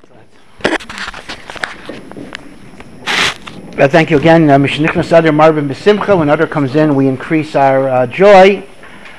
Thank you again. Mishnichnas Adar Marvin B'Simcha. When Adar comes in, we increase our joy.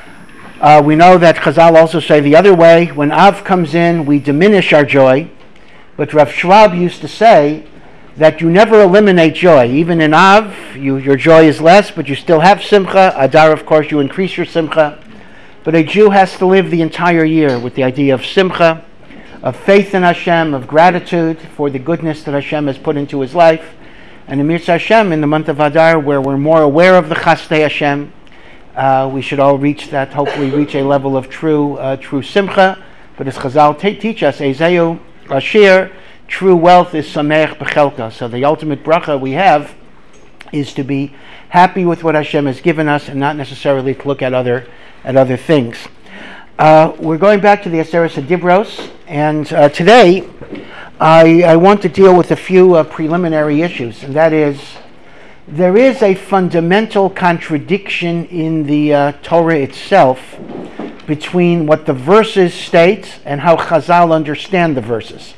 We know that Chazal also say the other way. When Av comes in, we diminish our joy. But Rav Schwab used to say that you never eliminate joy. Even in Av, your joy is less, but you still have Simcha. Adar, of course, you increase your Simcha. But a Jew has to live the entire year with the idea of Simcha, of faith in Hashem, of gratitude for the goodness that Hashem has put into his life. And in Mirza Hashem, in the month of Adar, where we're more aware of the Chastei Hashem, we should all reach that, hopefully reach a level of true Simcha. But as Chazal teach us, Ezeu Ashir, true wealth is Sameach B'Chelka. So the ultimate bracha we have is to be happy with what Hashem has given us and not necessarily to look at other things. We're going back to the Aseret Dibros, and today I want to deal with a few preliminary issues, and that is, there is a fundamental contradiction in the Torah itself between what the verses state and how Chazal understand the verses.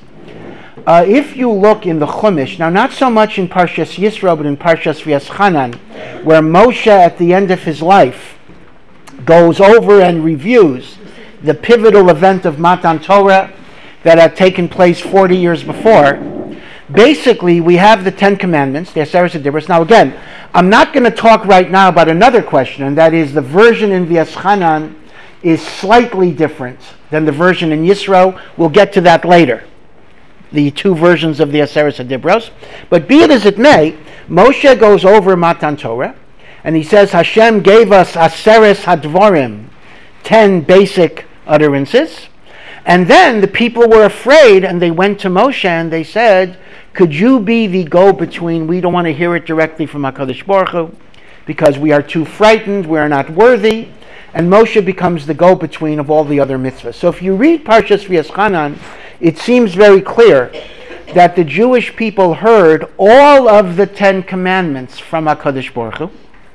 If you look in the Chumash, now not so much in Parshas Yisro, but in Parshas V'Yaschanan, where Moshe at the end of his life goes over and reviews the pivotal event of Matan Torah that had taken place 40 years before. Basically, we have the Ten Commandments, the Aseret Dibros. Now again, I'm not going to talk right now about another question, and that is the version in V'Yaschanan is slightly different than the version in Yisro. We'll get to that later, the two versions of the Aseret Dibros. But be it as it may, Moshe goes over Matan Torah, and he says Hashem gave us Aseres Hadvarim, 10 basic utterances. And then the people were afraid, and they went to Moshe and they said, could you be the go-between? We don't want to hear it directly from HaKadosh Baruch Hu because we are too frightened, we are not worthy. And Moshe becomes the go-between of all the other mitzvahs. So if you read Parshas V'Yaschanan, it seems very clear that the Jewish people heard all of the 10 commandments from HaKadosh Baruch Hu.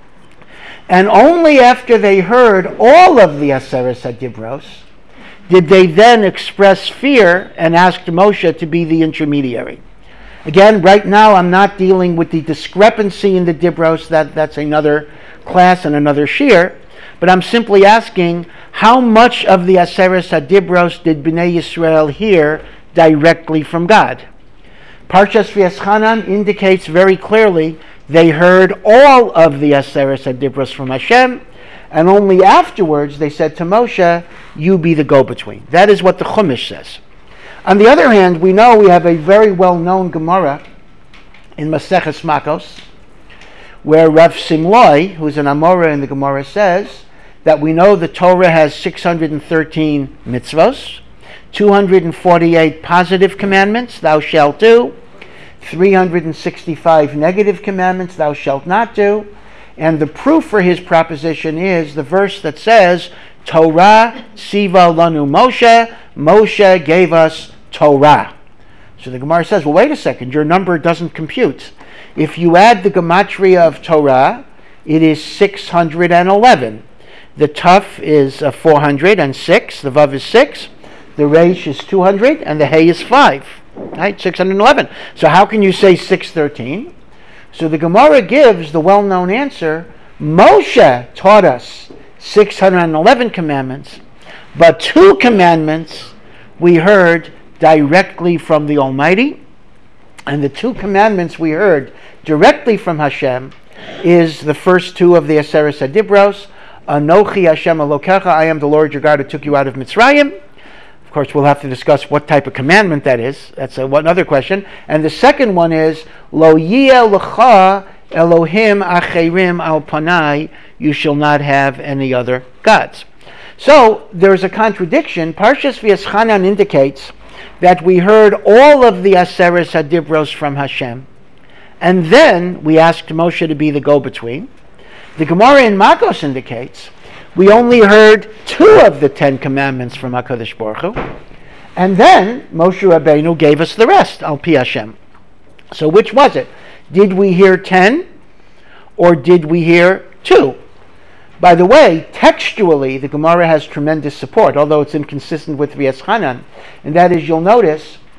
And only after they heard all of the Aseret Dibros did they then express fear and asked Moshe to be the intermediary. Again, right now I'm not dealing with the discrepancy in the Dibros, that's another class and another shir, but I'm simply asking how much of the Aseret Dibros did Bnei Yisrael hear directly from God? Parshas V'Yaschanan indicates very clearly they heard all of the Aseret Dibros from Hashem, and only afterwards they said to Moshe, you be the go-between. That is what the Chumash says. On the other hand, we know we have a very well-known Gemara in Maseches Makos, where Rav Simloi, who's an Amora in the Gemara, says that we know the Torah has 613 mitzvos, 248 positive commandments, thou shalt do, 365 negative commandments, thou shalt not do. And the proof for his proposition is the verse that says, Torah Siva Lanu Moshe, Moshe gave us Torah. So the Gemara says, well, wait a second, your number doesn't compute. If you add the gematria of Torah, it is 611. The Tuf is 406, the Vav is 6, the Reish is 200, and the Hey is 5. Right, 611. So how can you say 613? So the Gemara gives the well-known answer, Moshe taught us 611 commandments, but 2 commandments we heard directly from the Almighty, and the 2 commandments we heard directly from Hashem is the first 2 of the Aseret Dibros, Anochi Hashem Elokecha, I am the Lord your God who took you out of Mitzrayim. Of course, we'll have to discuss what type of commandment that is. That's another question. And the second one is, Lo yeh lecha Elohim acherim al panai, you shall not have any other gods. So, there's a contradiction. Parshas V'Yaschanan indicates that we heard all of the Aseret Dibros from Hashem, and then we asked Moshe to be the go-between. The Gemara in Makos indicates we only heard 2 of the 10 commandments from HaKadosh Baruch Hu, and then Moshe Rabbeinu gave us the rest, Al Pi Hashem. So which was it? Did we hear 10, or did we hear 2? By the way, textually, the Gemara has tremendous support, although it's inconsistent with V'Yaschanan, and that is, you'll notice,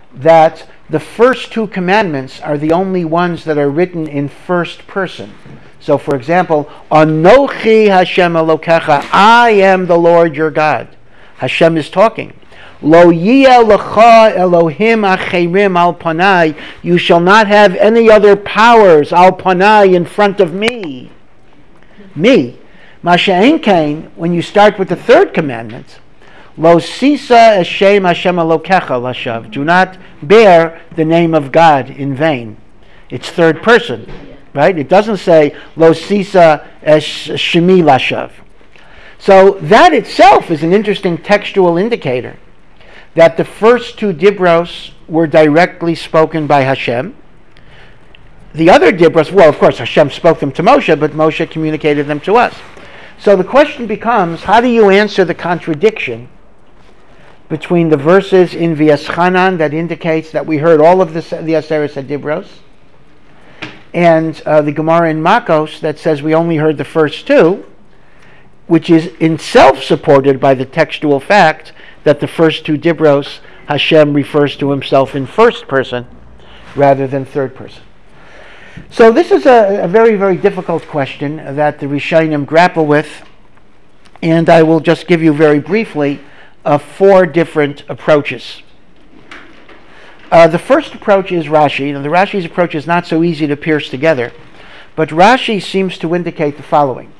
that the first two commandments are the only ones that are written in first person. So, for example, Anochi Hashem Elokecha, I am the Lord your God. Hashem is talking. Lo yiyeh lecha Elohim acherim al panai. You shall not have any other powers al panai in front of me. Me. Masha'en kain, when you start with the third commandment, Lo sisa eshem Hashem Elokecha lashav. Do not bear the name of God in vain. It's third person, right? It doesn't say Lo sisa es shemi lashav. So that itself is an interesting textual indicator that the first two dibros were directly spoken by Hashem. The other dibros, well, of course, Hashem spoke them to Moshe, but Moshe communicated them to us. So the question becomes, how do you answer the contradiction between the verses in V'yeschanan that indicates that we heard all of the Aseres HaDibros, and the Gemara in Makos that says we only heard the first two, which is in itself supported by the textual fact that the first two Dibros, Hashem refers to himself in first person rather than third person. So this is a very, very difficult question that the Rishonim grapple with, and I will just give you very briefly four different approaches. The first approach is Rashi. Now, the Rashi's approach is not so easy to pierce together, but Rashi seems to indicate the following.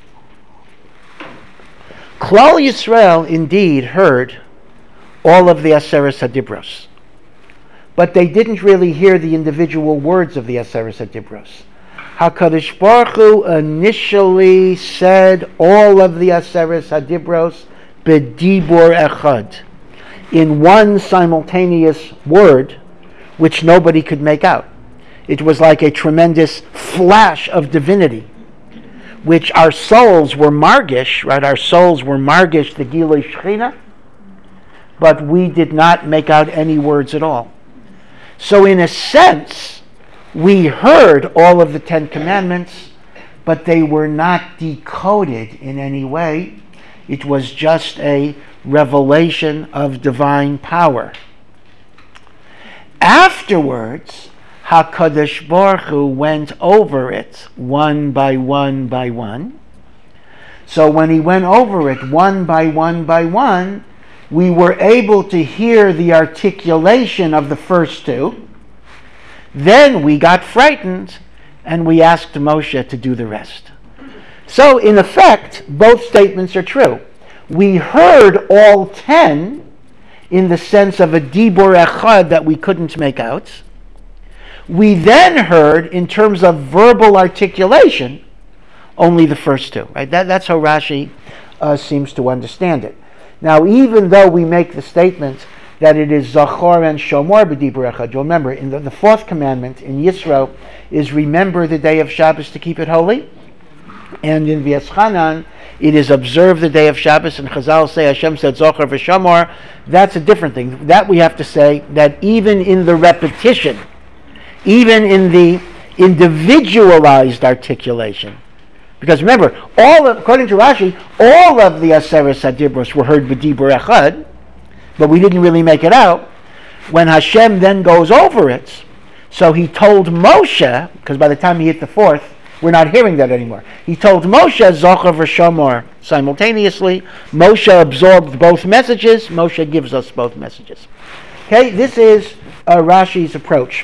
Klal Yisrael indeed heard all of the Aseres HaDibros, but they didn't really hear the individual words of the Aseres HaDibros. HaKadosh Baruch Hu initially said all of the Aseres HaDibros b'dibur echad, in one simultaneous word, which nobody could make out. It was like a tremendous flash of divinity, which our souls were margish, right? Our souls were margish the Gilui Shechina, but we did not make out any words at all. So in a sense, we heard all of the Ten Commandments, but they were not decoded in any way. It was just a revelation of divine power. Afterwards, HaKadosh Baruch Hu went over it one by one by one. So when he went over it one by one by one, we were able to hear the articulation of the first two. Then we got frightened and we asked Moshe to do the rest. So in effect, both statements are true. We heard all 10 in the sense of a dibur echad that we couldn't make out. We then heard, in terms of verbal articulation, only the first two. Right? That's how Rashi seems to understand it. Now, even though we make the statement that it is Zachor and Shomor b'dibur echad, you'll remember, in the fourth commandment in Yisro is remember the day of Shabbos to keep it holy. And in V'yeschanan, it is observe the day of Shabbos, and Chazal say Hashem said Zachor v'Shomor. That's a different thing. That we have to say that even in the repetition, even in the individualized articulation, because remember, according to Rashi, all of the Aseres HaDibros were heard b'dibur echad, but we didn't really make it out. When Hashem then goes over it, so he told Moshe, because by the time he hit the fourth, we're not hearing that anymore. He told Moshe, Zachor v'Shomor, simultaneously. Moshe absorbed both messages. Moshe gives us both messages. Okay, this is Rashi's approach.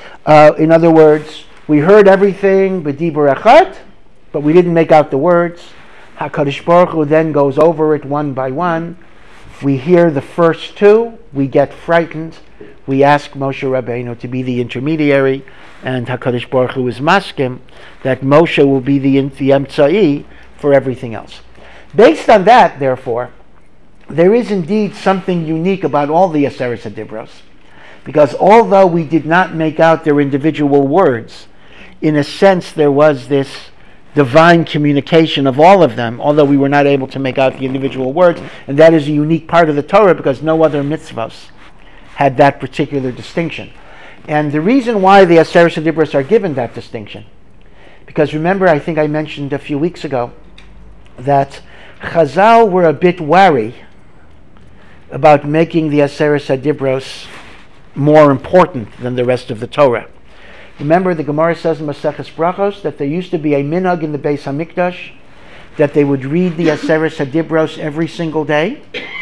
In other words, we heard everything b'dibur echad, but we didn't make out the words. HaKadosh Baruch Hu then goes over it one by one. We hear the first two, we get frightened, we ask Moshe Rabbeinu to be the intermediary, and HaKadosh Baruch Hu is maskim that Moshe will be the emtsai for everything else. Based on that, therefore, there is indeed something unique about all the Aseres HaDibros, because although we did not make out their individual words, in a sense there was this divine communication of all of them, although we were not able to make out the individual words, and that is a unique part of the Torah because no other mitzvahs had that particular distinction. And the reason why the Aseres HaDibros are given that distinction, because remember, I think I mentioned a few weeks ago that Chazal were a bit wary about making the Aseres HaDibros more important than the rest of the Torah. Remember, the Gemara says in Maseches Brachos that there used to be a minhag in the Beis Hamikdash that they would read the Aseres HaDibros every single day.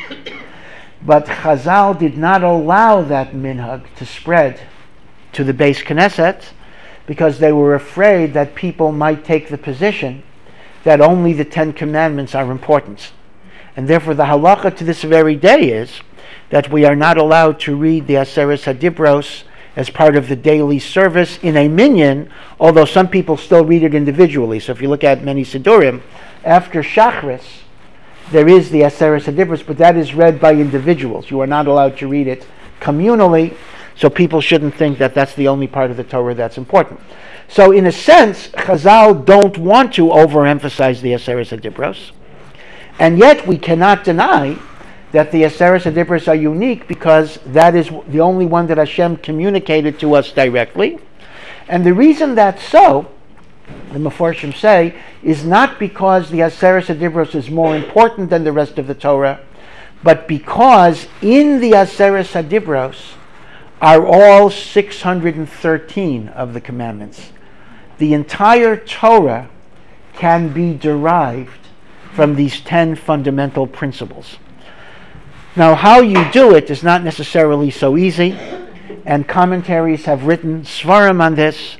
But Chazal did not allow that minhag to spread to the Beis Knesset because they were afraid that people might take the position that only the Ten Commandments are important. And therefore the halacha to this very day is that we are not allowed to read the Aseres HaDibros as part of the daily service in a minyan, although some people still read it individually. So if you look at many Sidurim, after Shachris, there is the Aseres HaDibros, but that is read by individuals. You are not allowed to read it communally, so people shouldn't think that that's the only part of the Torah that's important. So in a sense, Chazal don't want to overemphasize the Aseres HaDibros, and yet we cannot deny that the Aseres HaDibros are unique because that is the only one that Hashem communicated to us directly. And the reason that's so, the Mefarshim say, is not because the Aseres HaDibros is more important than the rest of the Torah, but because in the Aseres HaDibros are all 613 of the commandments. The entire Torah can be derived from these 10 fundamental principles. Now, how you do it is not necessarily so easy, and commentaries have written svarim on this.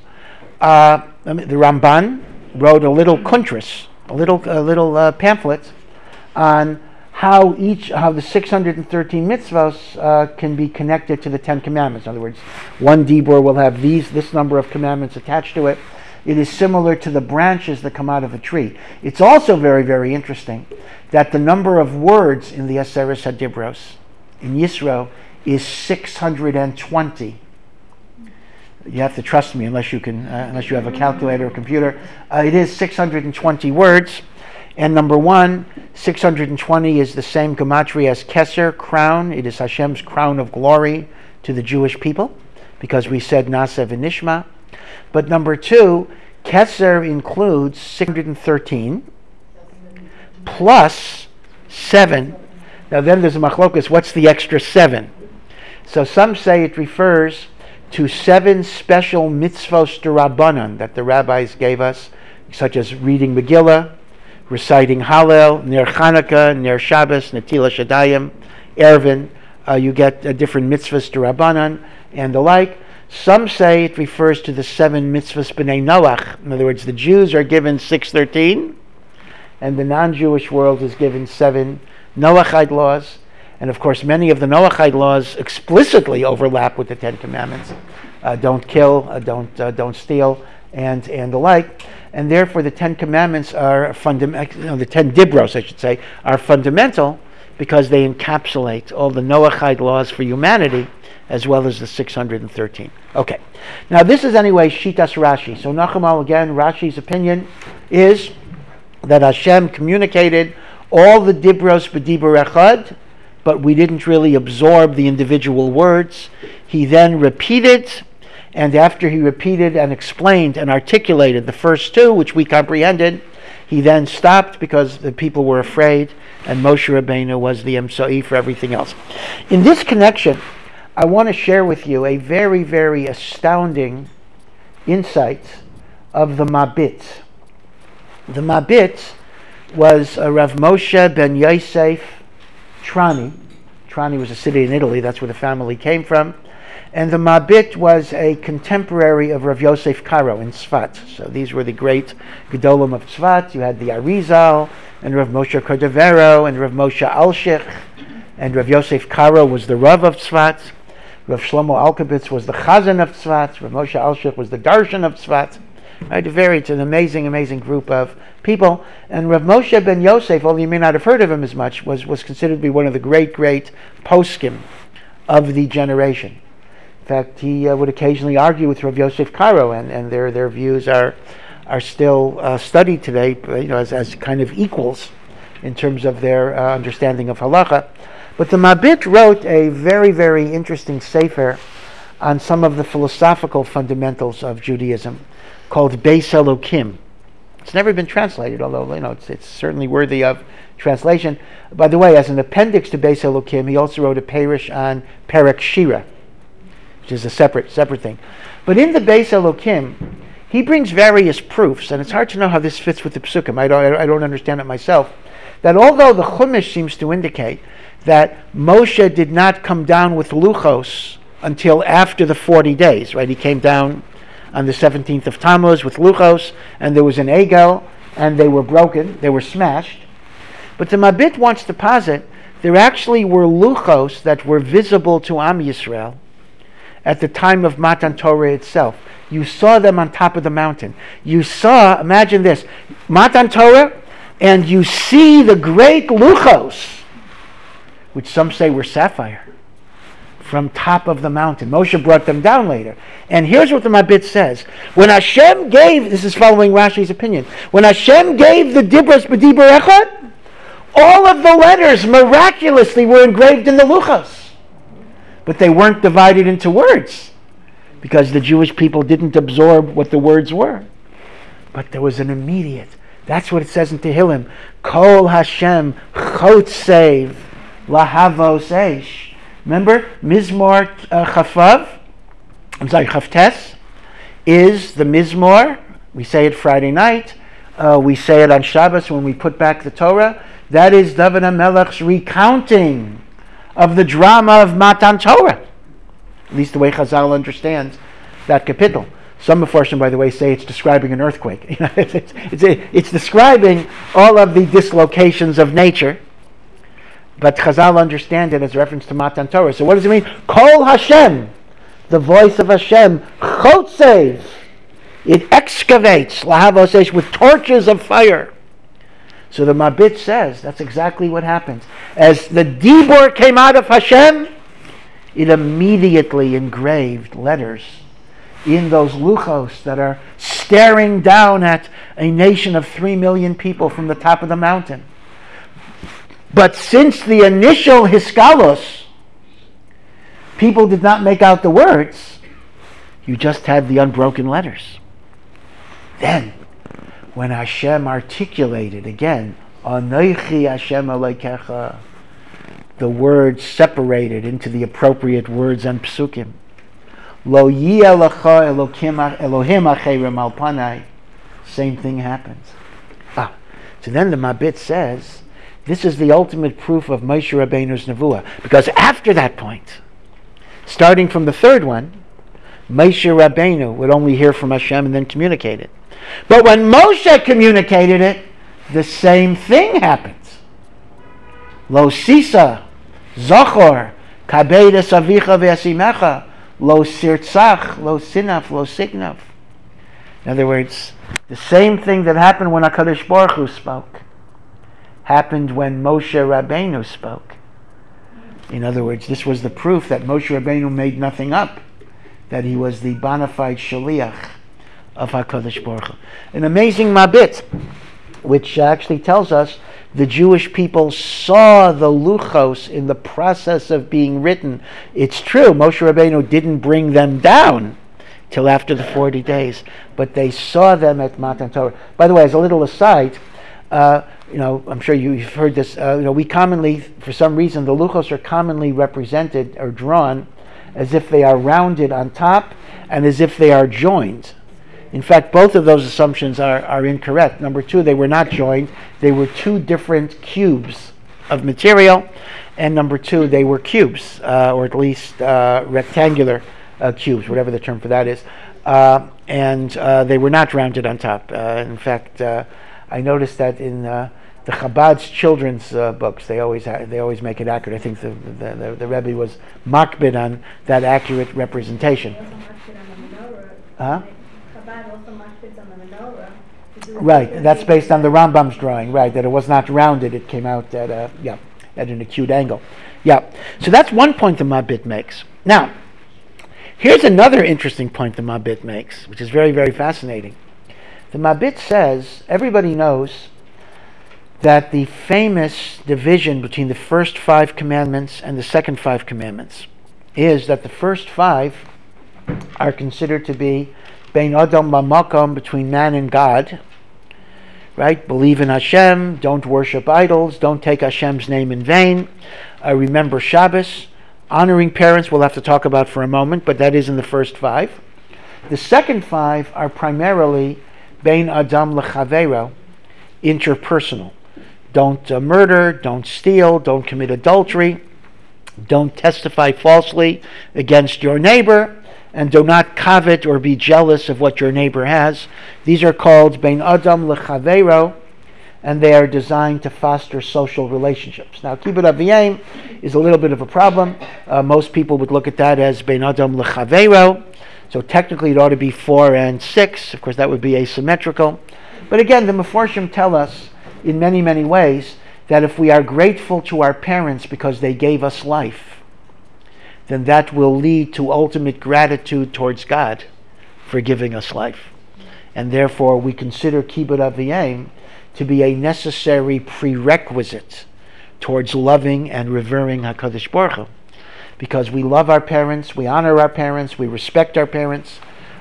The Ramban wrote a little kuntras, a little pamphlet on how the 613 mitzvahs can be connected to the 10 commandments. In other words, one dibur will have this number of commandments attached to it. It is similar to the branches that come out of a tree. It's also very, very interesting that the number of words in the Aseres HaDibros in Yisro is 620. You have to trust me unless you have a calculator or computer. It is 620 words. And number one, 620 is the same gematria as Keser, crown. It is Hashem's crown of glory to the Jewish people, because we said Na'aseh v'nishma. But number two, Keser includes 613 plus 7. Now then there's a machlokas, what's the extra 7? So some say it refers to 7 special mitzvos d'Rabbanan that the rabbis gave us, such as reading Megillah, reciting Hallel, Ner Chanukah, Ner Shabbos, Netilas Yadayim, Erevin. You get different mitzvahs d'Rabbanan and the like. Some say it refers to the 7 mitzvahs b'nei Noach. In other words, the Jews are given 613, and the non-Jewish world is given 7 Noachide laws. And of course, many of the Noachide laws explicitly overlap with the 10 Commandments. Don't kill, don't steal, and the like. And therefore, the 10 Commandments are fundamental. The 10 Dibros, I should say, are fundamental because they encapsulate all the Noachide laws for humanity, as well as the 613. Okay. Now, this is anyway Shitas Rashi. So, Nachamal, again, Rashi's opinion is that Hashem communicated all the Dibros b'Dibur Echad, but we didn't really absorb the individual words. He then repeated, and after he repeated and explained and articulated the first 2, which we comprehended, he then stopped because the people were afraid, and Moshe Rabbeinu was the Emsai for everything else. In this connection, I want to share with you a very, very astounding insight of the Mabit. The Mabit was Rav Moshe ben Yosef Trani. Trani was a city in Italy, that's where the family came from. And the Mabit was a contemporary of Rav Yosef Karo in Tzfat. So these were the great Gedolim of Tzfat. You had the Arizal, and Rav Moshe Cordovero, and Rav Moshe Alshich, and Rav Yosef Karo was the Rav of Tzfat. Rav Shlomo Alkabitz was the Chazan of Tzfat. Rav Moshe Alshich was the Darshan of Tzfat. Right, it's an amazing, amazing group of people. And Rav Moshe ben Yosef, although you may not have heard of him as much, was considered to be one of the great, great poskim of the generation. In fact, he would occasionally argue with Rav Yosef Karo, and their views are still studied today, as kind of equals in terms of their understanding of halacha. But the Mabit wrote a very, very interesting sefer on some of the philosophical fundamentals of Judaism, called Beis Elokim. It's never been translated, although it's certainly worthy of translation. By the way, as an appendix to Beis Elokim, he also wrote a parish on Perek Shira. which is a separate thing. But in the Beis Elokim, he brings various proofs, and it's hard to know how this fits with the Psukim. I don't understand it myself. That although the Chumash seems to indicate that Moshe did not come down with Luchos until after the 40 days, right? He came down on the 17th of Tammuz with Luchos, and there was an Egel, and they were broken, they were smashed. But the Mabit wants to posit there actually were Luchos that were visible to Am Yisrael at the time of Matan Torah itself. You saw them on top of the mountain. You saw, imagine this, Matan Torah, and you see the great Luchos, which some say were sapphire, from top of the mountain. Moshe brought them down later. And here's what the Mabit says. When Hashem gave, this is following Rashi's opinion, when Hashem gave the Dibros B'Dibur Echad, all of the letters miraculously were engraved in the Luchos. But they weren't divided into words, because the Jewish people didn't absorb what the words were. But there was an immediate, that's what it says in Tehillim, Kol Hashem Chotsev Lahavos Eish. Remember, Mizmor Chavtes is the Mizmor. We say it Friday night. We say it on Shabbos when we put back the Torah. That is David HaMelech's recounting of the drama of Matan Torah. At least the way Chazal understands that kapitel. Some Mefarshim, by the way, say it's describing an earthquake. It's describing all of the dislocations of nature. But Chazal understand it as a reference to Matan Torah. So what does it mean? Kol Hashem, the voice of Hashem, Chotsev. It excavates, Lahavos Eish, with torches of fire. So the Mabit says that's exactly what happens. As the Dibur came out of Hashem, it immediately engraved letters in those Luchos that are staring down at a nation of 3 million people from the top of the mountain. But since the initial Hiskalos, people did not make out the words, you just had the unbroken letters. Then, when Hashem articulated again, Anochi Hashem Elokecha, the words separated into the appropriate words and psukim. Lo yeh lecha Elohim acherim al panai. Same thing happens. So then the Mabit says, this is the ultimate proof of Moshe Rabbeinu's nevuah, because after that point, starting from the third one, Moshe Rabbeinu would only hear from Hashem and then communicate it. But when Moshe communicated it, the same thing happens. Lo sisa, zochor, kabedes avicha ve'asimecha, lo sirtzach, lo sinaf, lo signaf. In other words, the same thing that happened when HaKadosh Baruch Hu spoke happened when Moshe Rabbeinu spoke. In other words, this was the proof that Moshe Rabbeinu made nothing up, that he was the bona fide shaliach of HaKadosh Baruch Hu. An amazing Mabit, which actually tells us the Jewish people saw the Luchos in the process of being written. It's true, Moshe Rabbeinu didn't bring them down till after the 40 days, but they saw them at Matan Torah. By the way, as a little aside, I'm sure you've heard this. We commonly, for some reason, the Luchos are commonly represented or drawn as if they are rounded on top and as if they are joined. In fact, both of those assumptions are incorrect. Number two, they were not joined. They were two different cubes of material. And number two, they were cubes, or at least rectangular cubes, whatever the term for that is. And they were not rounded on top. In fact, I noticed that in the Chabad's children's books, they always make it accurate. I think the Rebbe was makbid on that accurate representation. Right, that's based on the Rambam's drawing, right, that it was not rounded, it came out at an acute angle. Yeah, so that's one point the Mabit makes. Now, here's another interesting point the Mabit makes, which is very, very fascinating. The Mabit says, everybody knows that the famous division between the first 5 commandments and the second 5 commandments is that the first 5 are considered to be Bein Adam B'Makom, between man and God, right? Believe in Hashem, don't worship idols, don't take Hashem's name in vain, remember Shabbos, Honoring parents we'll have to talk about for a moment, but that is in the first 5. The second 5 are primarily Bein Adam Lechavero, interpersonal. Don't murder, don't steal, don't commit adultery, don't testify falsely against your neighbor, and do not covet or be jealous of what your neighbor has. These are called Bein Adam Lechavero, and they are designed to foster social relationships. Now, Kibbud Aviyim is a little bit of a problem. Most people would look at that as Bein Adam Lechavero, so technically it ought to be 4 and 6. Of course, that would be asymmetrical. But again, the Meforshim tell us in many, many ways that if we are grateful to our parents because they gave us life, then that will lead to ultimate gratitude towards God for giving us life. And therefore, we consider Kibbud Aviyim to be a necessary prerequisite towards loving and revering HaKadosh Baruch Hu. Because we love our parents, we honor our parents, we respect our parents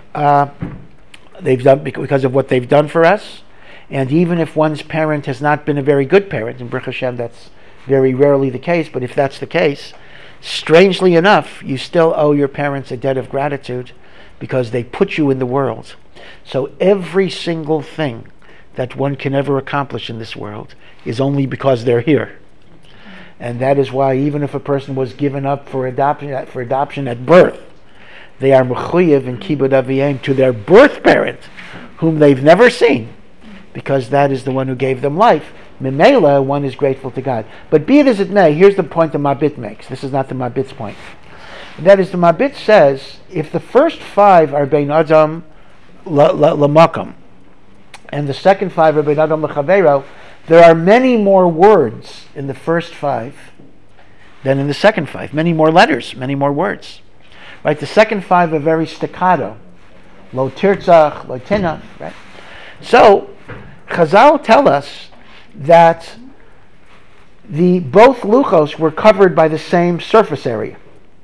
because of what they've done for us. And even if one's parent has not been a very good parent, and Baruch Hashem that's very rarely the case, but if that's the case, strangely enough, you still owe your parents a debt of gratitude because they put you in the world. So every single thing that one can ever accomplish in this world is only because they're here. And that is why even if a person was given up for adoption at birth, they are mechuyev in Kibbud Aviyim to their birth parent, whom they've never seen, because that is the one who gave them life. Memela, one is grateful to God. But be it as it may, here's the point the Mabit makes. This is not the Mabit's point. That is, the Mabit says, if the first 5 are Bein Adam Lamakam, and the second 5 are Bein Adam Lechavero, there are many more words in the first 5 than in the second 5. Many more letters, many more words. Right? The second 5 are very staccato. Lo tirtzach, lo tinach, right? So, Chazal tell us that both luchos were covered by the same surface area.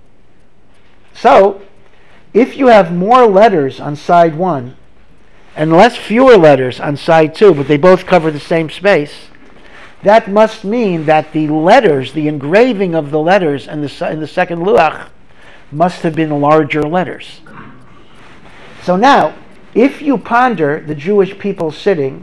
So, if you have more letters on side 1 and fewer letters on side 2, but they both cover the same space, that must mean that the letters, the engraving of the letters in the second luach, must have been larger letters. So now, if you ponder the Jewish people standing,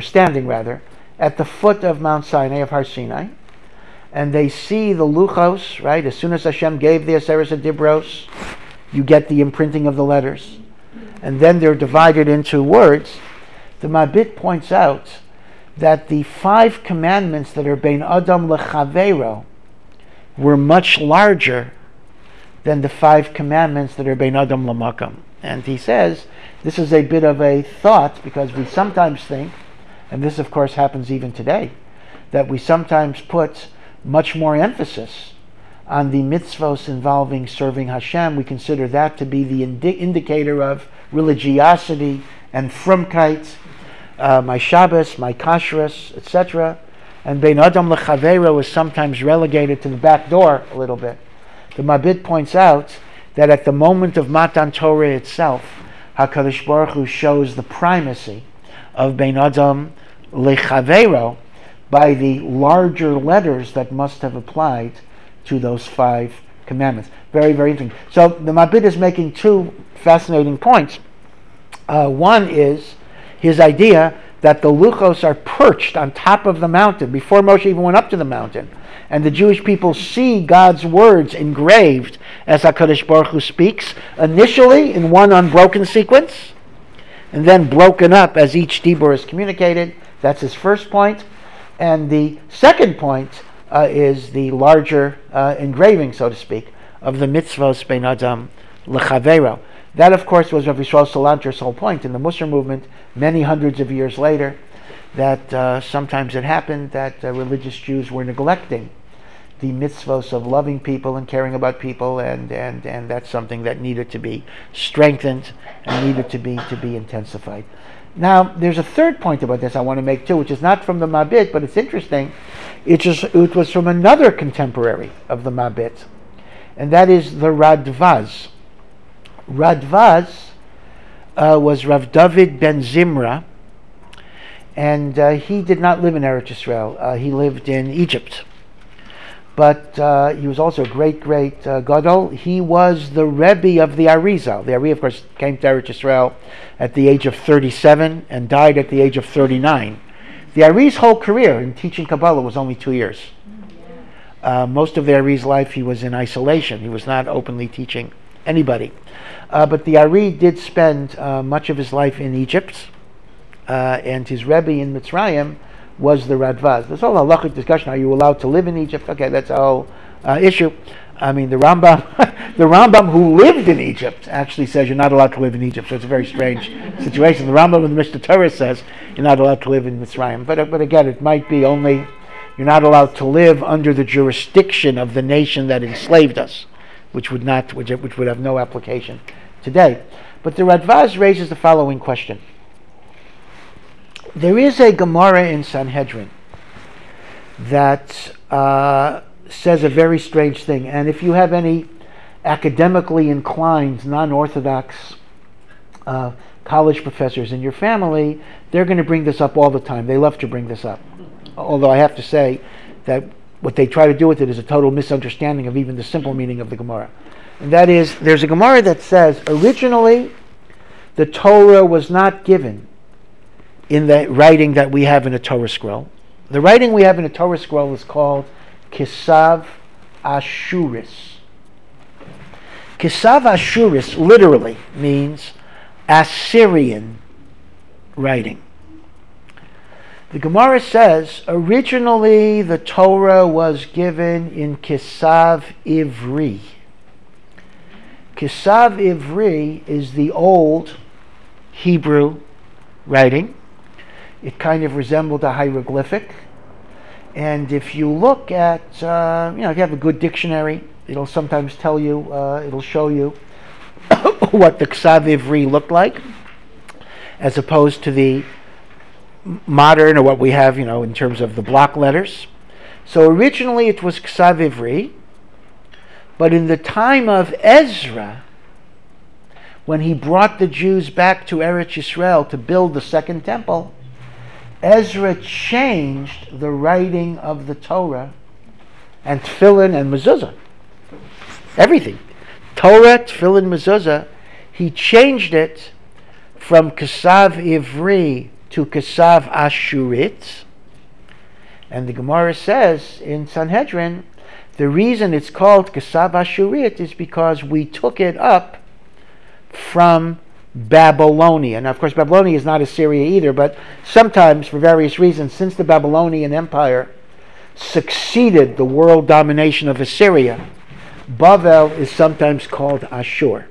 at the foot of Mount Sinai, of Har Sinai, and they see the luchos, right? As soon as Hashem gave the Aseres Adibros, you get the imprinting of the letters. And then they're divided into words. The Mabit points out that the 5 commandments that are Bein Adam Lechavero were much larger than the 5 commandments that are Bein Adam Lamakam. And he says, this is a bit of a thought, because we sometimes think, and this of course happens even today, that we sometimes put much more emphasis on the mitzvos involving serving Hashem. We consider that to be the indicator of religiosity and frumkeit, my Shabbos, my kashrus, etc. And Bein Adam Lechavero is sometimes relegated to the back door a little bit. The Mabit points out that at the moment of Matan Torah itself, HaKadosh Baruch Hu shows the primacy of Bein Adam Lechavero by the larger letters that must have applied to those 5 commandments. Very, very interesting. So the Mabit is making 2 fascinating points. One is his idea that the luchos are perched on top of the mountain before Moshe even went up to the mountain. And the Jewish people see God's words engraved as HaKadosh Baruch Hu speaks, initially in one unbroken sequence, and then broken up as each dibur is communicated. That's his first point. And the second point is the larger engraving, so to speak, of the mitzvos Bein Adam Lechavero. That, of course, was Rav Yisrael Salanter's whole point in the Musar movement many hundreds of years later, that sometimes it happened that religious Jews were neglecting the mitzvos of loving people and caring about people, and that's something that needed to be strengthened and needed to be intensified. Now, there's a third point about this I want to make too, which is not from the Mabit, but it's interesting. It was from another contemporary of the Mabit, and that is the Radvaz. Radvaz was Rav David ben Zimra, and he did not live in Eretz Yisrael. He lived in Egypt. but he was also a great Gadol. He was the Rebbe of the Arizal. The Arizal, of course, came to Eretz Yisrael at the age of 37 and died at the age of 39. The Ariz's whole career in teaching Kabbalah was only 2 years. Most of the Ariz's life, he was in isolation. He was not openly teaching anybody. But the Ari did spend much of his life in Egypt, and his Rebbe in Mitzrayim was the Radvaz. There's all halachic discussion. Are you allowed to live in Egypt? Okay, that's a whole issue. I mean, the Rambam who lived in Egypt actually says you're not allowed to live in Egypt, so it's a very strange situation. The Rambam in the Mishnah Torah says you're not allowed to live in Mitzrayim. But again, it might be only you're not allowed to live under the jurisdiction of the nation that enslaved us, which would have no application today. But the Radvaz raises the following question. There is a Gemara in Sanhedrin that says a very strange thing, and if you have any academically inclined, non-Orthodox college professors in your family, they're going to bring this up all the time. They love to bring this up. Although I have to say that what they try to do with it is a total misunderstanding of even the simple meaning of the Gemara. And that is, there's a Gemara that says, originally, the Torah was not given in the writing that we have in a Torah scroll. The writing we have in a Torah scroll is called Kesav Ashuris. Kesav Ashuris literally means Assyrian writing. The Gemara says, originally the Torah was given in Kesav Ivri. Kesav Ivri is the old Hebrew writing. It kind of resembled a hieroglyphic. And if you look at, if you have a good dictionary, it'll sometimes tell you, it'll show you what the Kesav Ivri looked like, as opposed to the modern, or what we have, in terms of the block letters. So originally it was Kesav Ivri, but in the time of Ezra, when he brought the Jews back to Eretz Yisrael to build the second temple, Ezra changed the writing of the Torah and Tefillin and Mezuzah. Everything. Torah, Tefillin, Mezuzah, he changed it from Kesav Ivri to Kesav Ashurit. And the Gemara says in Sanhedrin, the reason it's called Kesav Ashurit is because we took it up from Babylonia. Now, of course, Babylonia is not Assyria either, but sometimes, for various reasons, since the Babylonian Empire succeeded the world domination of Assyria, Bavel is sometimes called Ashur.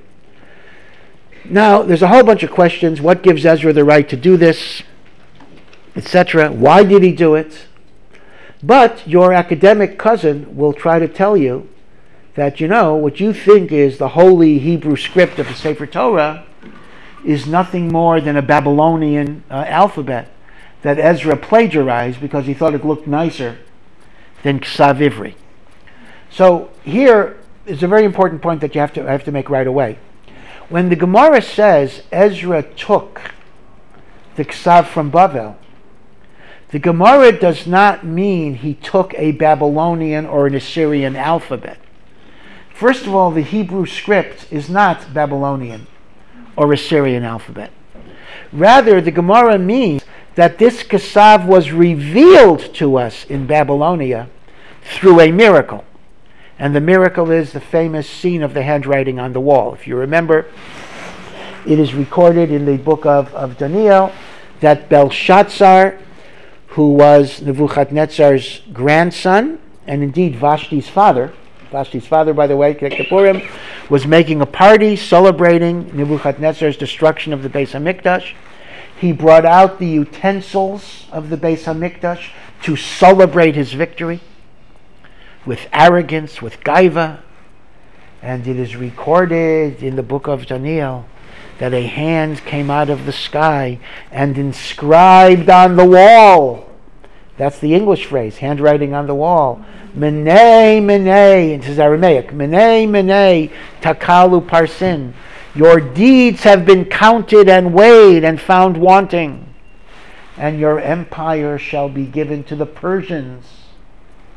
Now, there's a whole bunch of questions. What gives Ezra the right to do this, etc.? Why did he do it? But your academic cousin will try to tell you that, what you think is the holy Hebrew script of the Sefer Torah is nothing more than a Babylonian alphabet that Ezra plagiarized because he thought it looked nicer than Kesav Ivri. So here is a very important point that you have to make right away. When the Gemara says Ezra took the Kesav from Bavel, the Gemara does not mean he took a Babylonian or an Assyrian alphabet. First of all, the Hebrew script is not Babylonian or Assyrian alphabet. Rather, the Gemara means that this Kesav was revealed to us in Babylonia through a miracle. And the miracle is the famous scene of the handwriting on the wall. If you remember, it is recorded in the book of Daniel that Belshazzar, who was Nebuchadnezzar's grandson, and indeed Vashti's father, by the way, Kippur Purim, was making a party celebrating Nebuchadnezzar's destruction of the Beis HaMikdash. He brought out the utensils of the Beis HaMikdash to celebrate his victory with arrogance, with gaiva. And it is recorded in the book of Daniel that a hand came out of the sky and inscribed on the wall. That's the English phrase, handwriting on the wall. Menei, menei, it is Aramaic. Menei, menei, takalu parsin. Your deeds have been counted and weighed and found wanting, and your empire shall be given to the Persians.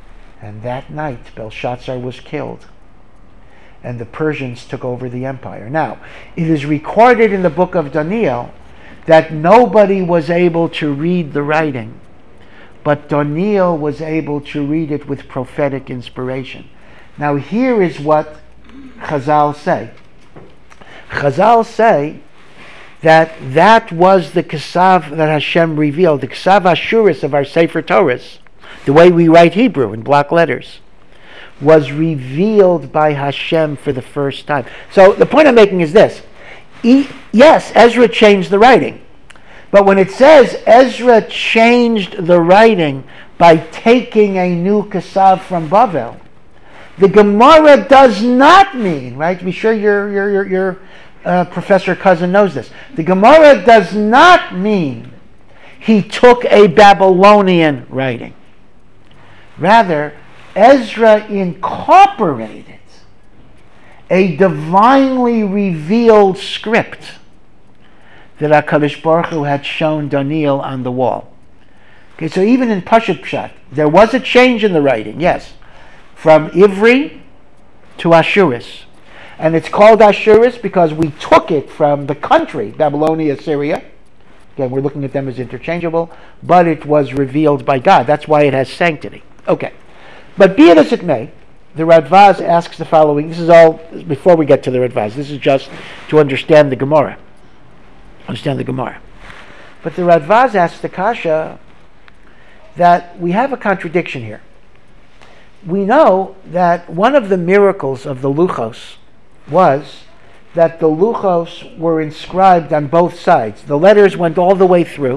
And that night, Belshazzar was killed, and the Persians took over the empire. Now, it is recorded in the book of Daniel that nobody was able to read the writing, but Daniel was able to read it with prophetic inspiration. Now, here is what Chazal say. Chazal say that was the Kesav that Hashem revealed, the Kesav Ashuris of our Sefer Torahs, the way we write Hebrew in block letters, was revealed by Hashem for the first time. So the point I'm making is this. Yes, Ezra changed the writing. But when it says Ezra changed the writing by taking a new Kesav from Bavel, the Gemara does not mean, right? To be sure your Professor Cousin knows this. The Gemara does not mean he took a Babylonian writing. Rather, Ezra incorporated a divinely revealed script that HaKadosh Baruch Hu had shown Daniel on the wall. Okay, so even in Pashut Pshat, there was a change in the writing, yes, from Ivri to Ashuris. And it's called Ashuris because we took it from the country, Babylonia, Syria. Again, we're looking at them as interchangeable, but it was revealed by God. That's why it has sanctity. Okay. But be it as it may, the Radvaz asks the following. This is all before we get to the Radvaz. This is just to understand the Gemara. But the Radvaz asks the Kasha that we have a contradiction here. We know that one of the miracles of the Luchos was that the Luchos were inscribed on both sides. The letters went all the way through.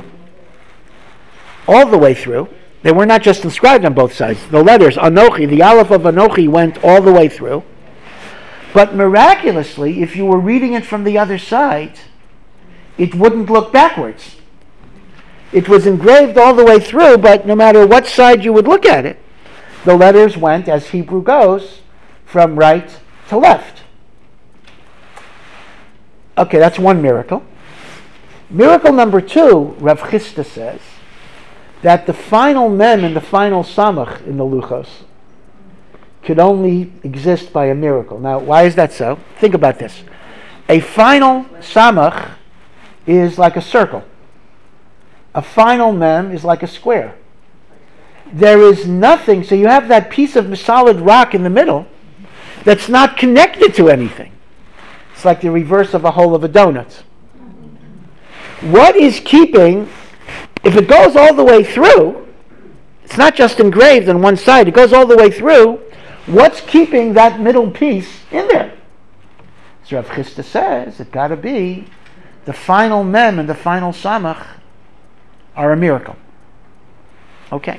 They were not just inscribed on both sides. The letters, Anochi, the Aleph of Anochi went all the way through. But miraculously, if you were reading it from the other side, it wouldn't look backwards. It was engraved all the way through, but no matter what side you would look at it, the letters went, as Hebrew goes, from right to left. Okay, that's one miracle. Miracle number two, Rav Chisda says, that the final mem and the final samach in the Luchos could only exist by a miracle. Now, why is that so? Think about this. A final samach is like a circle. A final mem is like a square. There is nothing, so you have that piece of solid rock in the middle that's not connected to anything. It's like the reverse of a hole of a donut. What is keeping, if it goes all the way through, it's not just engraved on one side, it goes all the way through, what's keeping that middle piece in there? So Rav Chisda says it's got to be the final mem and the final samach are a miracle. Okay.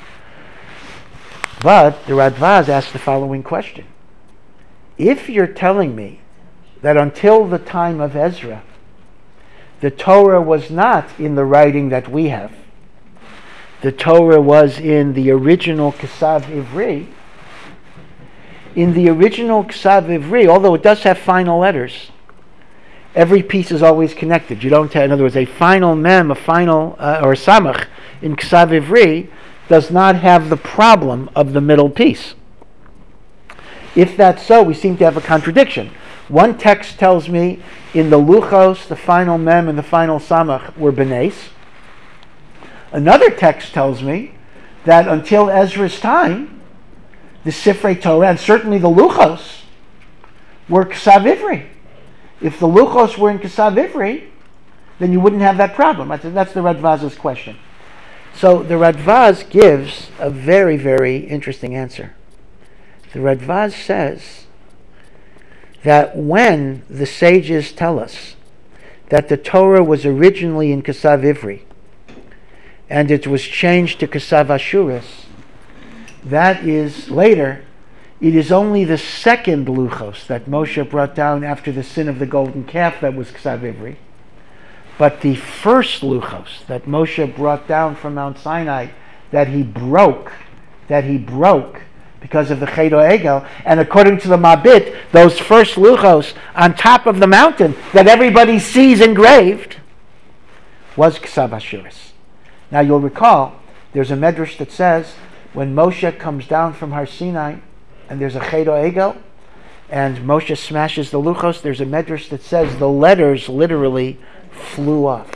But the Radvaz asks the following question. If you're telling me that until the time of Ezra, the Torah was not in the writing that we have, the Torah was in the original Kesav Ivri. In the original Kesav Ivri, although it does have final letters, every piece is always connected. You don't have, in other words, a final mem, a final, or a samach in Kesav Ivri does not have the problem of the middle piece. If that's so, we seem to have a contradiction. One text tells me in the Luchos, the final mem and the final samach were benes. Another text tells me that until Ezra's time, the Sifrei Torah, and certainly the Luchos, were Kesav Ivri. If the Luchos were in Kesav Ivri, then you wouldn't have that problem. That's the Radvaz's question. So the Radvaz gives a very, very interesting answer. The Radvaz says that when the sages tell us that the Torah was originally in Kesav Ivri and it was changed to Kesav Ashuris, that is later, it is only the second Luchos that Moshe brought down after the sin of the golden calf that was Kesav Ivri. But the first Luchos that Moshe brought down from Mount Sinai that he broke because of the Chedo Egel, and according to the Mabit, those first Luchos on top of the mountain that everybody sees engraved was Kesav Ashuris. Now you'll recall, there's a medrash that says when Moshe comes down from Har Sinai, and there's a Chet Egel, and Moshe smashes the luchos, there's a medrash that says the letters literally flew off.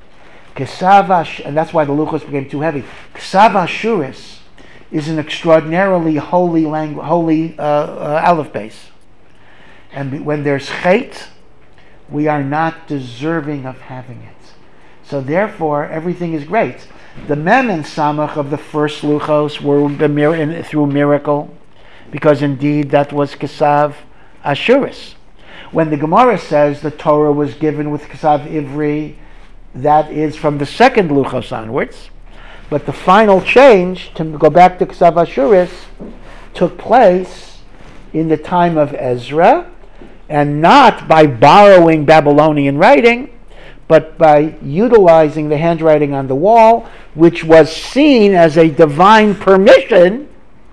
And that's why the luchos became too heavy. Ksav Ashuris is an extraordinarily holy language, holy aleph base. And when there's Chet, we are not deserving of having it. So therefore, everything is great. The Mem and Samach of the first luchos were through miracle, because indeed that was Kesav Ashuris. When the Gemara says the Torah was given with Kesav Ivri, that is from the second luchos onwards. But the final change, to go back to Kesav Ashuris, took place in the time of Ezra, and not by borrowing Babylonian writing, but by utilizing the handwriting on the wall, which was seen as a divine permission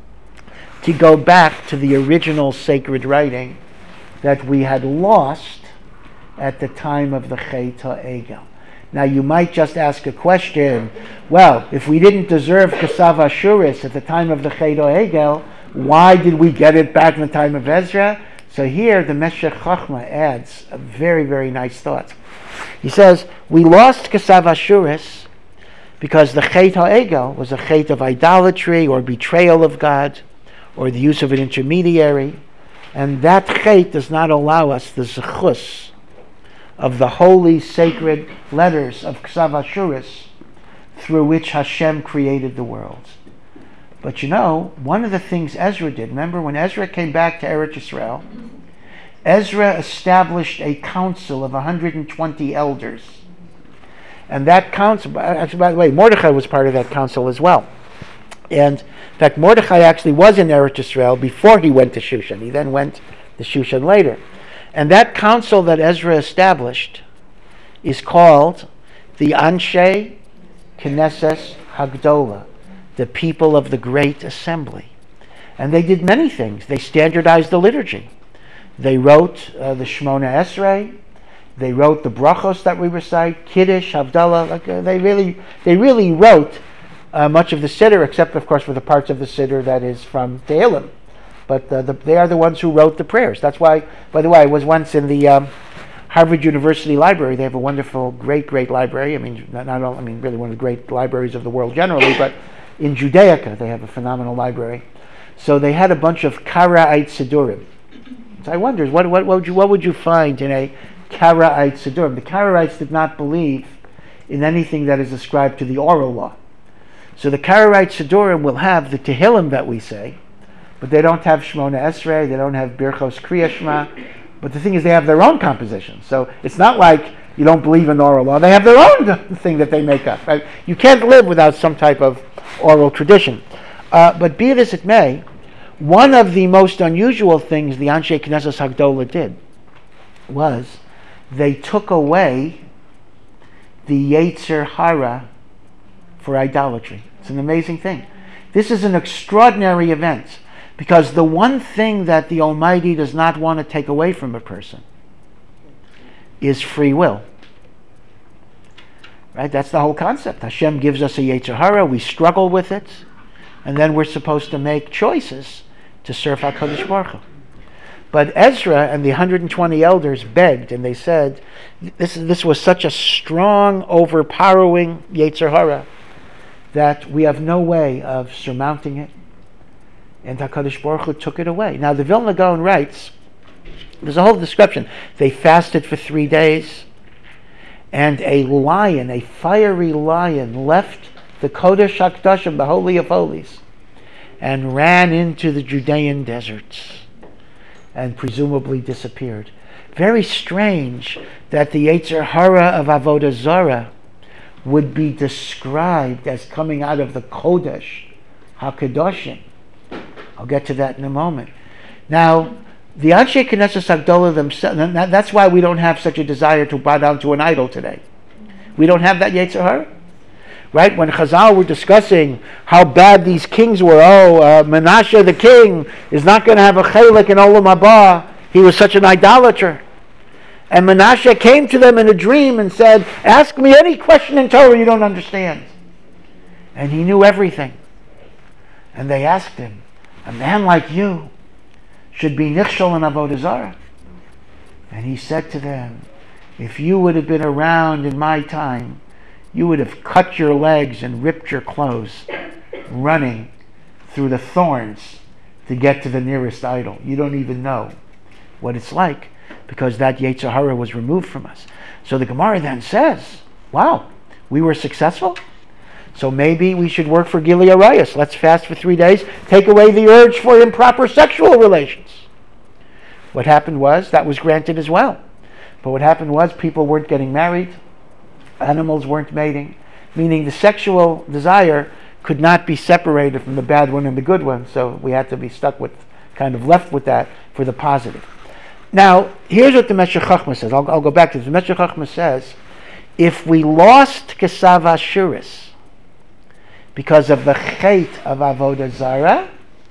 to go back to the original sacred writing that we had lost at the time of the Chet HaEgel. Now you might just ask a question, well, if we didn't deserve Kesav Ashuris at the time of the Chet HaEgel, why did we get it back in the time of Ezra? So here the Meshech Chochmah adds a very, very nice thought. He says, we lost Kesav Ashuris because the Chet HaEgel was a Chet of idolatry or betrayal of God, or the use of an intermediary, and that Chet does not allow us the zechus of the holy sacred letters of Kesav Ashuris through which Hashem created the world. But you know, one of the things Ezra did, remember when Ezra came back to Eretz Yisrael, Ezra established a council of 120 elders. And that council, actually, by the way, Mordechai was part of that council as well. And in fact, Mordechai actually was in Eretz Yisrael before he went to Shushan. He then went to Shushan later. And that council that Ezra established is called the Anshe Knesset Hagdola, the people of the Great Assembly. And they did many things. They standardized the liturgy. They wrote the Shemona Esrei. They wrote the brachos that we recite, Kiddush, Havdalah. They really wrote much of the Siddur, except, of course, for the parts of the Siddur that is from Tehillim. But they are the ones who wrote the prayers. That's why, by the way, I was once in the Harvard University Library. They have a wonderful, great library. I mean, really one of the great libraries of the world generally, but in Judaica, they have a phenomenal library. So they had a bunch of Karaite Siddurim. So I wonder, what would you find in a Karaite Siddurim? The Karaites did not believe in anything that is ascribed to the oral law. So the Karaite Siddurim will have the Tehillim that we say, but they don't have Shemona Esrei, they don't have Birchos Kriya Shema. But the thing is, they have their own composition. So it's not like you don't believe in oral law. They have their own thing that they make up. Right? You can't live without some type of oral tradition. But be it as it may, one of the most unusual things the Anshe Knesset Hagdola did was they took away the Yetzer Hara for idolatry. It's an amazing thing. This is an extraordinary event, because the one thing that the Almighty does not want to take away from a person is free will. Right? That's the whole concept. Hashem gives us a Yetzer Hara, we struggle with it, and then we're supposed to make choices to serve HaKadosh Baruch Hu. But Ezra and the 120 elders begged, and they said, this was such a strong, overpowering Yetzer Hara that we have no way of surmounting it. And HaKadosh Baruch Hu took it away. Now the Vilna Gaon writes, there's a whole description. They fasted for 3 days, and a lion, a fiery lion, left the Kodesh HaKadoshim, the Holy of Holies, and ran into the Judean deserts, and presumably disappeared. Very strange that the Yetzer Hara of Avodah Zarah would be described as coming out of the Kodesh HaKadoshim. I'll get to that in a moment. Now, the Anshe Knesset Hagdola themselves, that's why we don't have such a desire to bow down to an idol today. We don't have that Yetzer Hara. Right? When Chazal were discussing how bad these kings were, Menashe the king is not going to have a chelik in Olam Haba. He was such an idolater. And Menashe came to them in a dream and said, ask me any question in Torah you don't understand. And he knew everything. And they asked him, a man like you should be nichshol in avodah zarah. And he said to them, if you would have been around in my time, you would have cut your legs and ripped your clothes running through the thorns to get to the nearest idol. You don't even know what it's like, because that Yetzer Hara was removed from us. So the Gemara then says, wow, we were successful? So maybe we should work for Gilui Arayos. Let's fast for 3 days, take away the urge for improper sexual relations. What happened was, that was granted as well. But what happened was, people weren't getting married, animals weren't mating, meaning the sexual desire could not be separated from the bad one and the good one, so we had to be stuck with, kind of left with that for the positive. Now, here's what the Meshech Chochmah says. I'll go back to this. The Meshech Chochmah says, if we lost Kesav Ashuris because of the Chet of Avodah Zarah,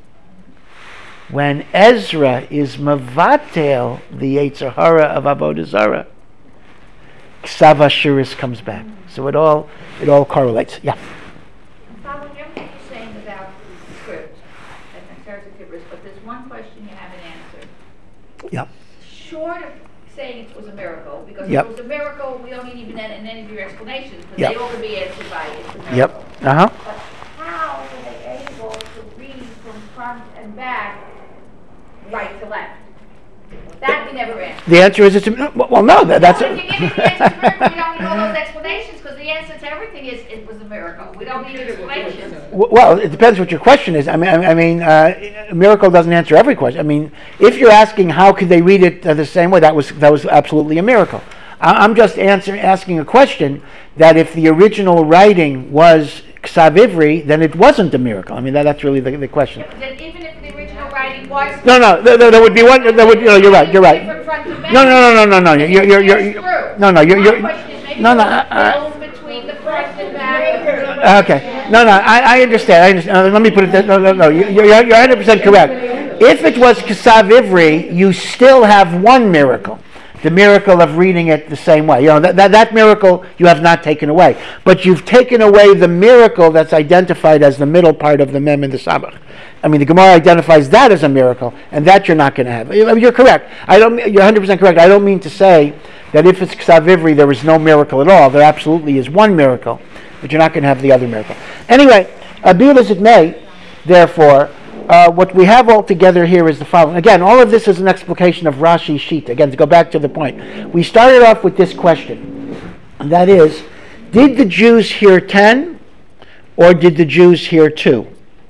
when Ezra is Mavatel, the Yetzer Hara of Avodah Zarah, Kesav Ashuris comes back. So it all correlates. Yeah. Following everything you're saying about the script and Sarah Kibris, but there's one question you haven't answered. Yep. Short of saying it was a miracle, because Yep. if it was a miracle, we don't need even any of your explanations, but Yep. they all can be answered by it's a miracle. Yep. Uh-huh. But how were they able to read from front and back, right to left? That we never answered. The answer is, well, no, that's Well, if you give me the answer to the miracle, we don't need all those explanations, because the answer to everything is it was a miracle. We don't need explanations. Well, it depends what your question is. I mean, a miracle doesn't answer every question. I mean, if you're asking how could they read it the same way, that was absolutely a miracle. I'm just asking a question that if the original writing was Ksav Ivri, then it wasn't a miracle. I mean, that's really the question. Yeah, then even if the original writing was No, there would be one. There would. No, you're right. You're right. different front to back, No. You're. No. My You're. question is maybe No. the between the front and back. Okay. No. I understand. Let me put it. No. You're 100% correct. If it was Ksav Ivri, you still have one miracle. The miracle of reading it the same way. You know, that miracle you have not taken away. But you've taken away the miracle that's identified as the middle part of the Mem and the Samach. I mean, the Gemara identifies that as a miracle, and that you're not going to have. You're correct. You're 100% correct. I don't mean to say that if it's Ksav Ivri, there is no miracle at all. There absolutely is one miracle, but you're not going to have the other miracle. Anyway, be it as it may, therefore, what we have all together here is the following. Again, all of this is an explication of Rashi Shita. Again, to go back to the point. We started off with this question. And that is, did the Jews hear 10 or did the Jews hear 2?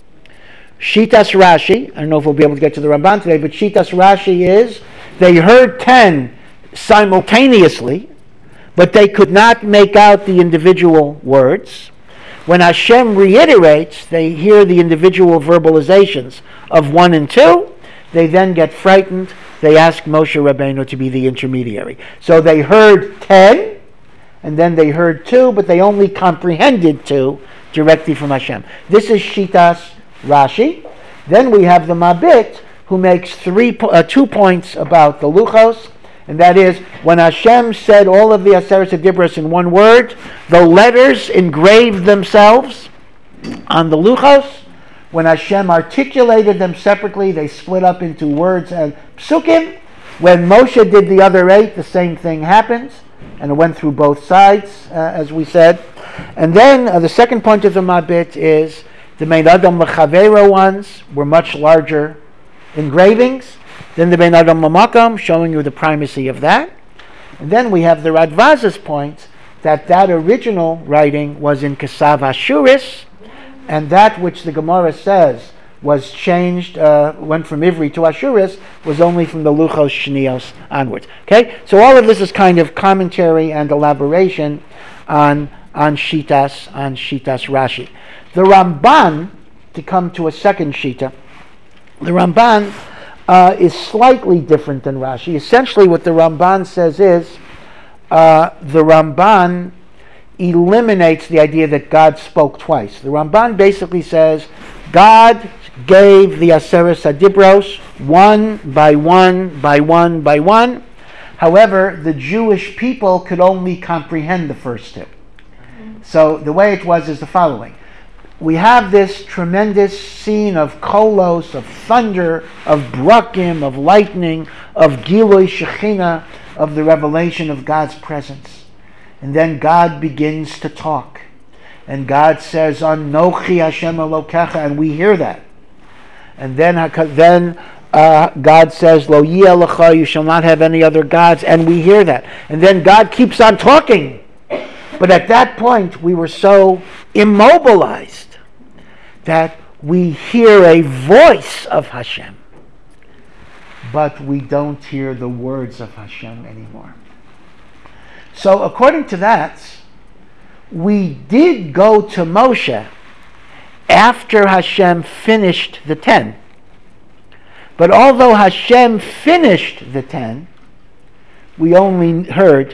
Shitas Rashi, I don't know if we'll be able to get to the Ramban today, but Shitas Rashi is, they heard 10 simultaneously, but they could not make out the individual words. When Hashem reiterates, they hear the individual verbalizations of 1 and 2. They then get frightened. They ask Moshe Rabbeinu to be the intermediary. So they heard 10, and then they heard 2, but they only comprehended 2 directly from Hashem. This is Shitas Rashi. Then we have the Mabit, who makes 2 points about the Luchos. And that is, when Hashem said all of the Aseret Dibros in one word, the letters engraved themselves on the Luchos. When Hashem articulated them separately, they split up into words and psukim. When Moshe did the other 8, the same thing happens. And it went through both sides, as we said. And then the second point of the Mabit is the Mein Adam L'Chavero ones were much larger engravings. Then the Bein Adam Mamakam, showing you the primacy of that. And then we have the Radvaza's point that original writing was in Kesav Ashuris, and that which the Gemara says was changed, went from Ivri to Ashuris, was only from the Luchos Shnios onwards. Okay? So all of this is kind of commentary and elaboration on Shitas Rashi. The Ramban, to come to a second Shita, the Ramban is slightly different than Rashi. Essentially what the Ramban says is, the Ramban eliminates the idea that God spoke twice. The Ramban basically says, God gave the Aseret Adibros one by one by one by one. However, the Jewish people could only comprehend the first 2. So the way it was is the following. we have this tremendous scene of kolos, of thunder, of brakim, of lightning, of gilui shechina, of the revelation of God's presence. And then God begins to talk. And God says, Anochi Hashem Elokecha, and we hear that. And then God says, Lo yeh lecha, you shall not have any other gods, and we hear that. And then God keeps on talking. But at that point, we were so immobilized that we hear a voice of Hashem, but we don't hear the words of Hashem anymore. So according to that, we did go to Moshe after Hashem finished the 10. But although Hashem finished the 10, we only heard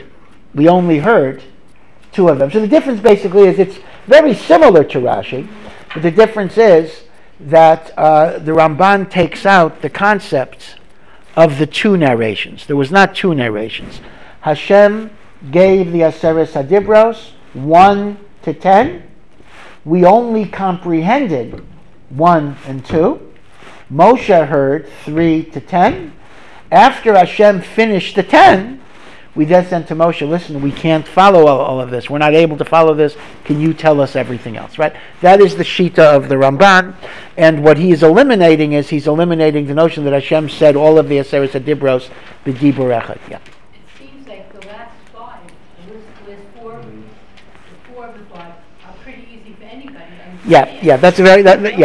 2 of them. So the difference basically is it's very similar to Rashi, but the difference is that the Ramban takes out the concept of the 2 narrations. There was not 2 narrations. Hashem gave the Aseres Hadibros 1 to 10. We only comprehended 1 and 2. Moshe heard 3 to 10. After Hashem finished the 10, we then said to Moshe, listen, we can't follow all of this. We're not able to follow this. Can you tell us everything else? Right? That is the Shita of the Ramban. And what he is eliminating is he's eliminating the notion that Hashem said all of the Aseres Hadibros b'dibur echad. Yeah. It seems like the last 5, the last 4 of the 5 are pretty easy for anybody. Yeah. That's a very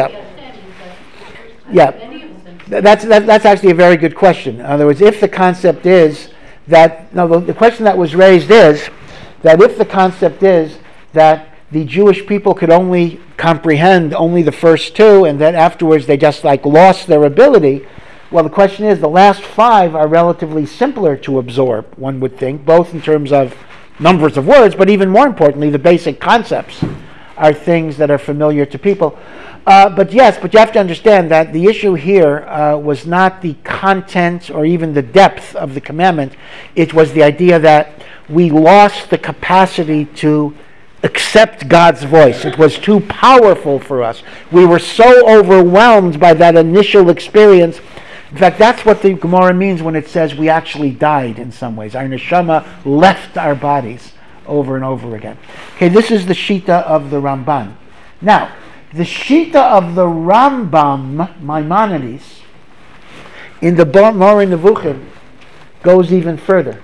That's actually a very good question. In other words, if the concept is that, no, the question that was raised is that if the concept is that the Jewish people could only comprehend only the first 2 and then afterwards they just lost their ability, well, the question is the last 5 are relatively simpler to absorb, one would think, both in terms of numbers of words, but even more importantly, the basic concepts are things that are familiar to people. But you have to understand that the issue here was not the content or even the depth of the commandment. It was the idea that we lost the capacity to accept God's voice. It was too powerful for us. We were so overwhelmed by that initial experience. In fact, that's what the Gemara means when it says we actually died in some ways. Our neshama left our bodies over and over again. Okay, this is the Shita of the Ramban. Now, the Shita of the Rambam, Maimonides, in the Moreh Nevuchim, goes even further.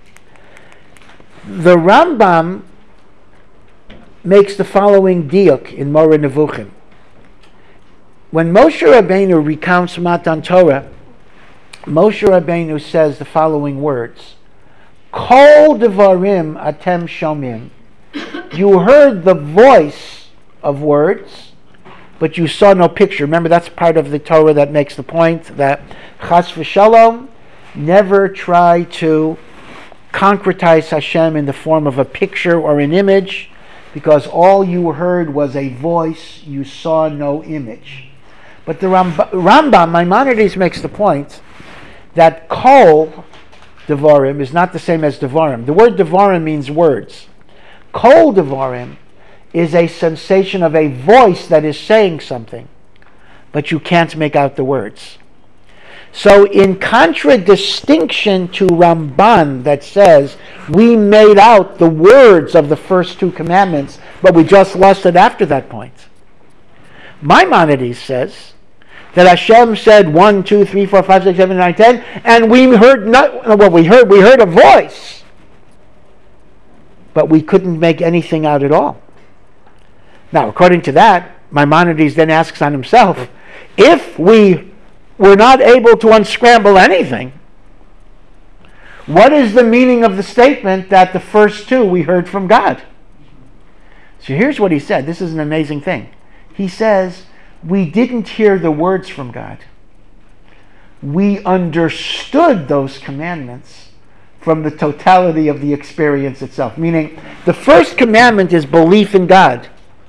The Rambam makes the following diuk in Moreh Nevuchim. When Moshe Rabbeinu recounts Matan Torah, Moshe Rabbeinu says the following words: Kol devarim atem shomim. You heard the voice of words, but you saw no picture. Remember, that's part of the Torah that makes the point that chas v'shalom, never try to concretize Hashem in the form of a picture or an image, because all you heard was a voice, you saw no image. But the Rambam, Maimonides, makes the point that kol devarim is not the same as devarim. The word devarim means words. Kol devarim is a sensation of a voice that is saying something, but you can't make out the words. So in contradistinction to Ramban that says we made out the words of the first 2 commandments, but we just lost it after that point, Maimonides says that Hashem said 1, 2, 3, 4, 5, 6, 7, 9, 10, and we heard we heard a voice, but we couldn't make anything out at all. Now, according to that, Maimonides then asks on himself, if we were not able to unscramble anything, what is the meaning of the statement that the first 2 we heard from God? So here's what he said. This is an amazing thing. He says, we didn't hear the words from God. We understood those commandments from the totality of the experience itself. Meaning, the first commandment is belief in God.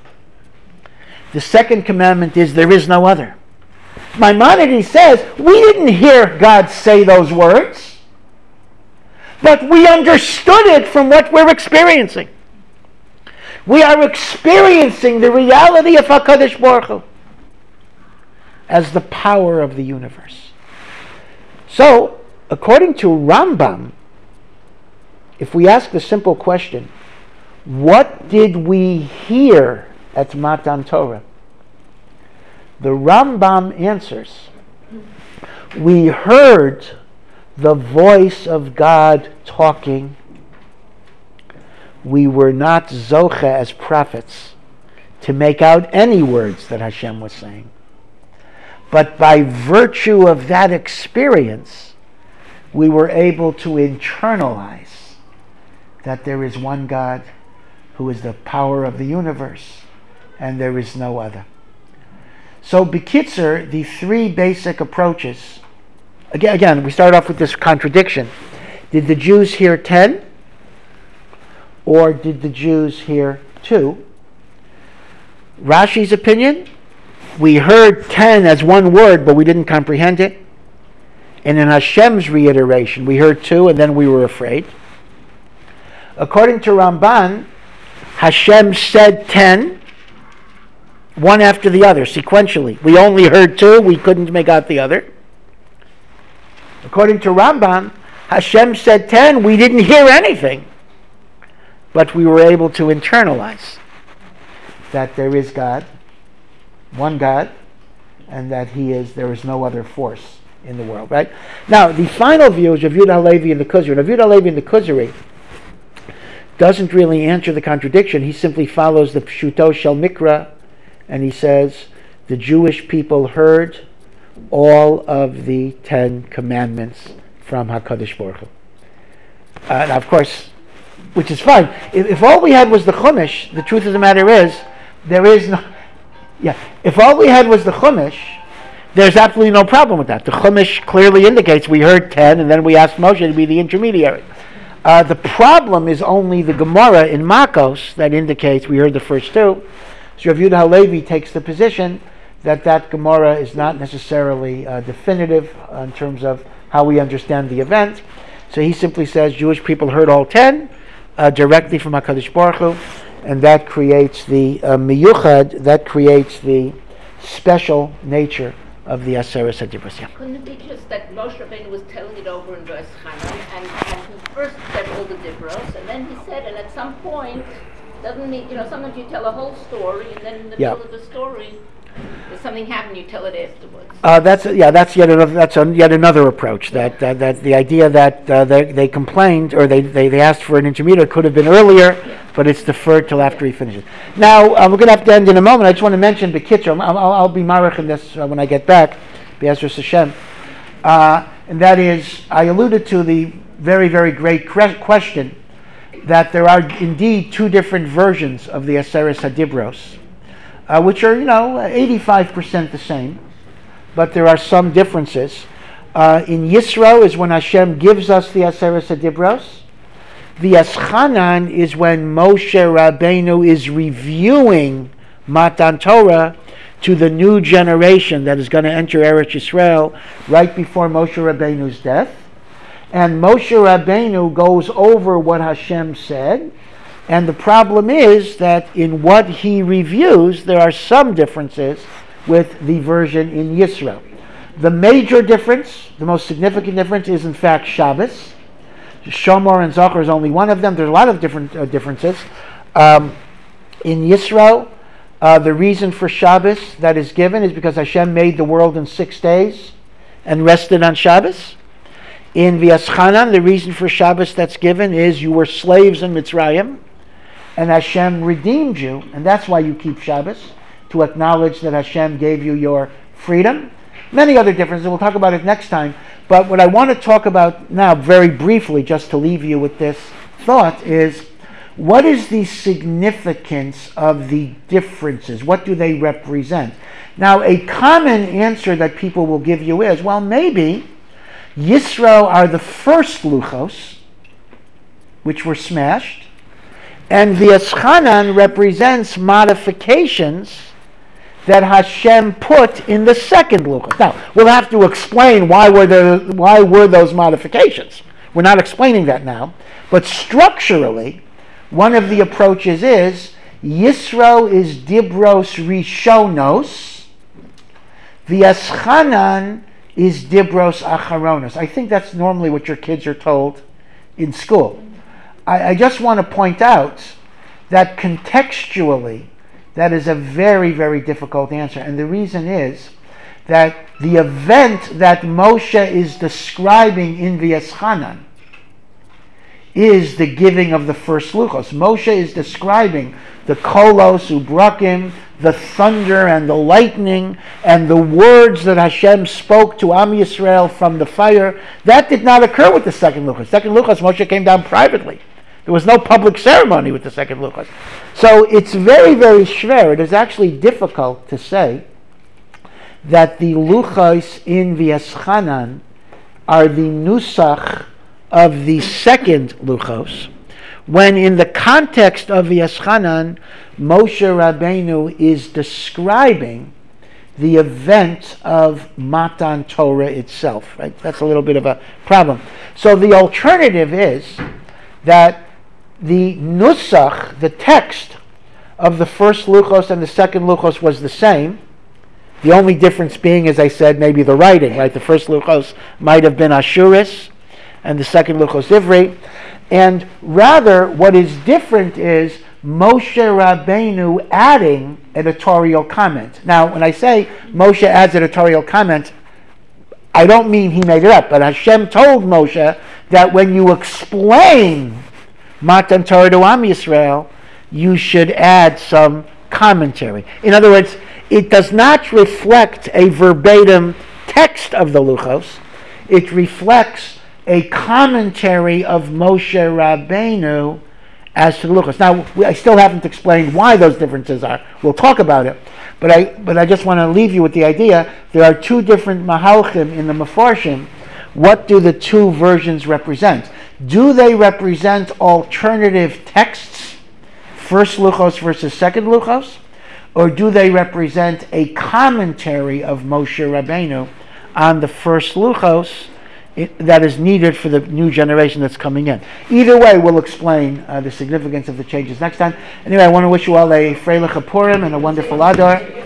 The second commandment is there is no other. Maimonides says, we didn't hear God say those words, but we understood it from what we're experiencing. We are experiencing the reality of HaKadosh Baruch Hu as the power of the universe. So, according to Rambam, if we ask the simple question, what did we hear at Matan Torah? The Rambam answers, we heard the voice of God talking. We were not zoche as prophets to make out any words that Hashem was saying. But by virtue of that experience, we were able to internalize that there is one God who is the power of the universe and there is no other. So, B'kitzer, the three basic approaches. Again, we start off with this contradiction. Did the Jews hear 10? Or did the Jews hear 2? Rashi's opinion, we heard 10 as one word, but we didn't comprehend it. And in Hashem's reiteration, we heard 2 and then we were afraid. According to Ramban, Hashem said 10, one after the other, sequentially. We only heard 2, we couldn't make out the other. According to Rambam, Hashem said 10, we didn't hear anything. But we were able to internalize that there is God, one God, and that there is no other force in the world, right? Now, the final view is Rav Yehuda Halevi and the Kuzari. Rav Yehuda Halevi and the Kuzari doesn't really answer the contradiction. He simply follows the Pshuto Shel Mikra, and he says, the Jewish people heard all of the 10 commandments from HaKadosh Baruch Hu. Now, of course, which is fine. If all we had was the Chumash, the truth of the matter is, there is no... Yeah, if all we had was the Chumash, there's absolutely no problem with that. The Chumash clearly indicates we heard 10, and then we asked Moshe to be the intermediary. The problem is only the Gemara in Makos that indicates we heard the first 2. So Rav Yehuda Halevi takes the position that Gemara is not necessarily definitive in terms of how we understand the event. So he simply says Jewish people heard all 10 directly from HaKadosh Baruch Hu, and that creates the miyuchad, that creates the special nature of the Aseret HaDibros. Couldn't it be just that Moshe Rabbeinu was telling it over in verse Chanan, and he first said all the Dibros, and then he said, and at some point, doesn't mean, sometimes you tell a whole story, and then in the middle of the story, if something happened, you tell it afterwards. That's yet another approach. That the idea that they complained or they asked for an intermediate could have been earlier, but it's deferred till after he finishes. Now we're going to have to end in a moment. I just want to mention B'kitzer. I'll be marich in this when I get back, B'ezras Hashem, and that is I alluded to the very very great question that there are indeed 2 different versions of the Aseret HaDibros. Which are, 85% the same, but there are some differences. In Yisro is when Hashem gives us the Aseret HaDibros. The Eschanan is when Moshe Rabbeinu is reviewing Matan Torah to the new generation that is going to enter Eretz Yisrael right before Moshe Rabbeinu's death. And Moshe Rabbeinu goes over what Hashem said. And the problem is that in what he reviews, there are some differences with the version in Yisro. The major difference, the most significant difference, is in fact Shabbos. Shomor and Zachor is only one of them. There's a lot of different differences. In Yisro, the reason for Shabbos that is given is because Hashem made the world in 6 days and rested on Shabbos. In V'yaschanan, the reason for Shabbos that's given is you were slaves in Mitzrayim, and Hashem redeemed you, and that's why you keep Shabbos, to acknowledge that Hashem gave you your freedom. Many other differences, we'll talk about it next time, but what I want to talk about now, very briefly, just to leave you with this thought, is what is the significance of the differences? What do they represent? Now, a common answer that people will give you is, well, maybe Yisro are the first luchos, which were smashed, and the Eschanan represents modifications that Hashem put in the second luchos. Now, we'll have to explain why were those modifications. We're not explaining that now, but structurally, one of the approaches is Yisro is Dibros Rishonos, V'Yeschanan is Dibros Acharonos. I think that's normally what your kids are told in school. I just want to point out that contextually, that is a very, very difficult answer. And the reason is that the event that Moshe is describing in V'Yeschanan is the giving of the first luchos. Moshe is describing the kolos ubrakim, the thunder and the lightning, and the words that Hashem spoke to Am Yisrael from the fire. That did not occur with the second luchos. Second luchos, Moshe came down privately. There was no public ceremony with the second luchos. So it's very, very schwer. It is actually difficult to say that the luchos in V'Yeschanan are the nusach of the second luchos, when in the context of V'Yeschanan, Moshe Rabbeinu is describing the event of Matan Torah itself. Right? That's a little bit of a problem. So the alternative is that the nusach, the text of the first luchos and the second luchos was the same. The only difference being, as I said, maybe the writing. Right? The first luchos might have been Ashuris, and the second luchos Ivri. And rather, what is different is Moshe Rabbeinu adding editorial comment. Now, when I say Moshe adds editorial comment, I don't mean he made it up, but Hashem told Moshe that when you explain Matan Torah to Am Yisrael, you should add some commentary. In other words, it does not reflect a verbatim text of the luchos. It reflects a commentary of Moshe Rabbeinu as to the luchos. Now, I still haven't explained why those differences are. We'll talk about it. But I just want to leave you with the idea, there are two different mahalchim in the Mefarshim. What do the two versions represent? Do they represent alternative texts, first luchos versus second luchos? Or do they represent a commentary of Moshe Rabbeinu on the first luchos that is needed for the new generation that's coming in? Either way, we'll explain the significance of the changes next time. Anyway, I want to wish you all a Freilich Purim and a wonderful Adar.